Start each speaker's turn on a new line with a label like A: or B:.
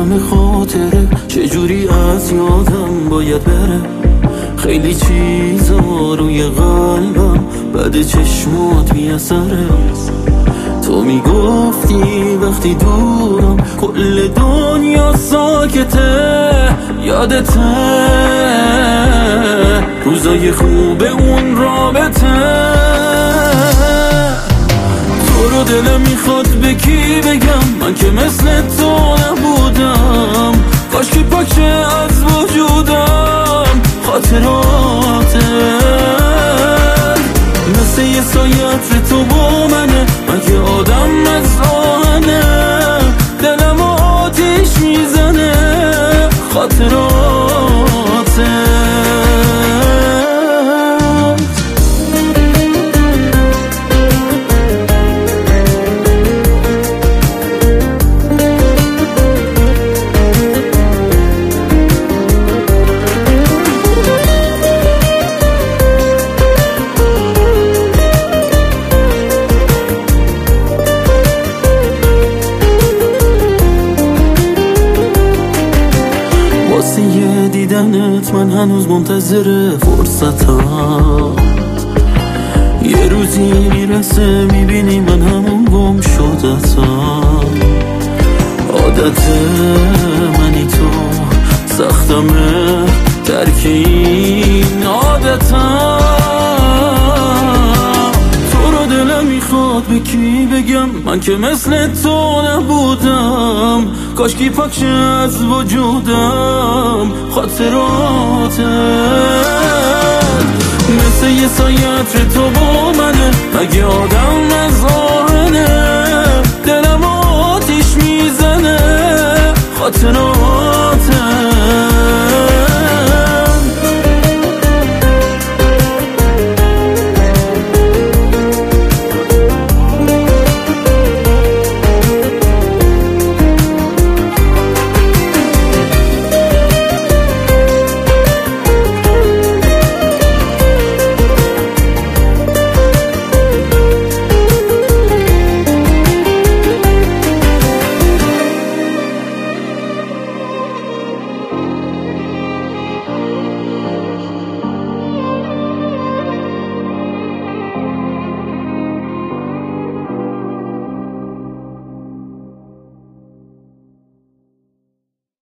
A: همه خاطره چجوری از یادم باید بره. خیلی چیزا روی قلبم بعد چشمات بی‌اثره. تو میگفتی وقتی دورم کل دنیا ساکته، یادته روزای خوب اون رابطه. تو رو دلم میخواد به کی بگم، من که مثل تو نبودم. کاش که پاکه از وجودم خاطراته، مثل یه سایت تو با منه. من که آدم از آهنه، دلم آتیش میزنه خاطراته. واسه یه دیدنت من هنوز منتظر فرصتم. یه روزی میرسه میبینی من همون گم شدتم. عادت منی تو سختمه ترک این عادتم. تو رو دلم میخواد به کی بگم، من که مثل تو نبودم. کاش کی پاکشه از وجودم خاطراته، مثل یه سایت تو با منه. مگه آدم از آهنه، دلم آتیش میزنه خاطراته.